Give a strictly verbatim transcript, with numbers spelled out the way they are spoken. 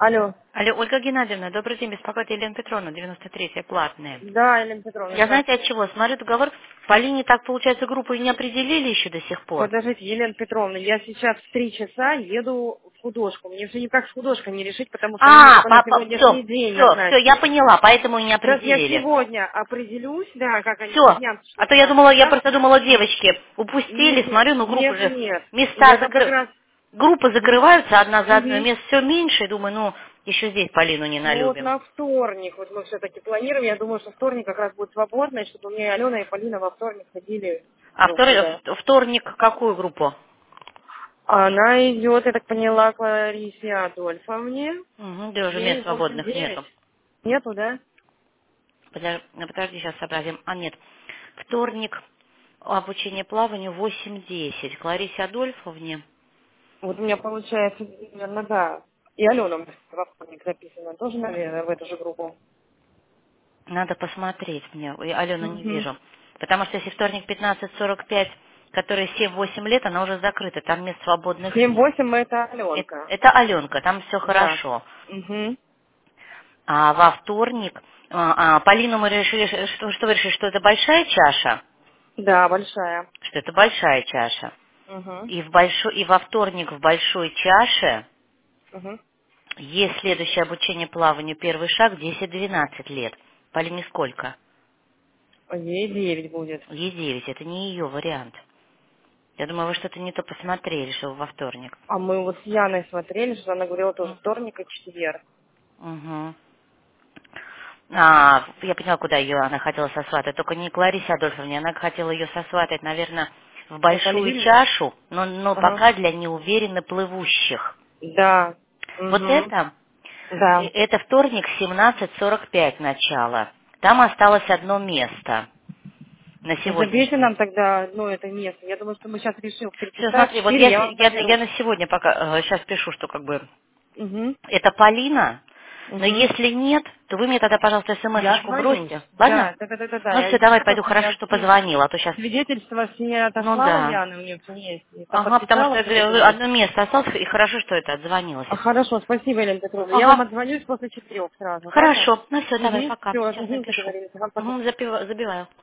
Алло. Алло, Ольга Геннадьевна, добрый день, беспокоит Елена Петровна, девяносто третья, платная. Да, Елена Петровна, Я знаете от здравствуйте. чего? Смотрю договор, по линии так получается группу и не определили еще до сих пор. Подождите, Елена Петровна, я сейчас в три часа еду в художку. Мне все никак с художкой не решить, потому что мне А, только на папа, сегодняшний все, день все, все, я назначили. поняла, поэтому и не Сейчас я определили. сегодня определюсь, да, как они Все. объяснят, А что то я как, думала, я когда. просто думала, девочки упустили, Нет, нет, смотрю, ну группы нет, же, нет. места Я там как закры... раз... группы Мгм. закрываются одна за одной, Мгм. мест все меньше, и думаю, ну, еще здесь Полину не Ну вот налюбим. на вторник, вот мы все-таки планируем, я думаю, что вторник как раз будет свободный, чтобы у меня и Алена, и Полина во вторник ходили А друг вторник, сюда. вторник какую группу? Она идет, я так поняла, к Ларисе Адольфовне. Угу, да уже мест Ей восемь свободных девять. нету. Нету, да? Подожди, подожди, сейчас сообразим. А, нет. Вторник, обучение плаванию восемь десять. К Ларисе Адольфовне. Вот у меня получается, наверное, да. И Алена у меня во вторник записана. Тоже, наверное, в эту же группу. Надо посмотреть мне. Ой, Алену не Угу. вижу. Потому что если вторник пятнадцать сорок пять, который семь-восемь лет, она уже закрыта. Там мест свободных нет. семь-восемь это Э- Аленка. Это Аленка, там все Да. хорошо. Угу. А во вторник, а, а, Полину мы решили, что, что вы решили, что это большая чаша? Да, большая. Что это большая чаша. Угу. И, в большой, и во вторник в большой чаше Угу. есть следующее обучение плаванию, первый шаг, десять-двенадцать лет. Полине сколько? Ей девять будет. Ей девять, это не ее вариант. Я думаю, вы что-то не то посмотрели, что во вторник. А мы вот с Яной смотрели, что она говорила тоже М, вторник и четверг. Мгм. А, я поняла, куда ее она хотела сосватать. Только не к Ларисе Адольфовне, она хотела ее сосватать, наверное, в Наталья большую Юрьевна? чашу, но, но Ага. пока для неуверенно плывущих. Да. Вот Угу. это, э, Да. это вторник семнадцать сорок пять начало. Там осталось одно место на Ну, забейте сегодняшний. нам тогда, ну, это место. Я думаю, что мы сейчас решим в три Все, часа, в смотри, вот четыре я, я се- вам я, я наберу. на сегодня пока сейчас пишу, что как бы Угу. это Полина, но Угу. если нет, то вы мне тогда, пожалуйста, Я смс-очку звонюсь. бросьте. Ладно? Да, да, да, да, да, да. Ну Я все, давай, ищу, пойду. просто Хорошо, я что все позвонила, а то сейчас... свидетельства все Ну отослала да. Яны, у нее все есть. И там Ага, потому что подписала я все говорю, документы. одно место осталось, и хорошо, что это отзвонилась. А, хорошо, спасибо, Елена Петровна. Я вам Ага. отзвонюсь после четырех сразу, ладно? Хорошо. Ну все, давай, Угу. пока. Все, Сейчас угу, напишу. договорились. Вам пока. Угу, забиваю.